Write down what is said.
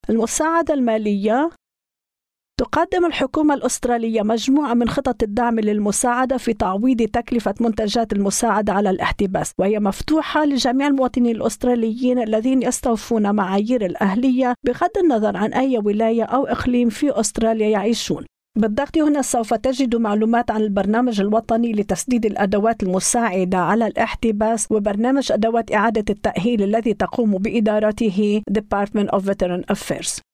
المساعدة المالية. تقدم الحكومة الأسترالية مجموعة من خطط الدعم للمساعدة في تعويض تكلفة منتجات المساعدة على الاحتباس، وهي مفتوحة لجميع المواطنين الأستراليين الذين يستوفون معايير الأهلية بغض النظر عن أي ولاية أو إقليم في أستراليا يعيشون. بالضغط هنا سوف تجد معلومات عن البرنامج الوطني لتسديد الأدوات المساعدة على الاحتباس وبرنامج أدوات إعادة التأهيل الذي تقوم بإدارته Department of Veteran Affairs.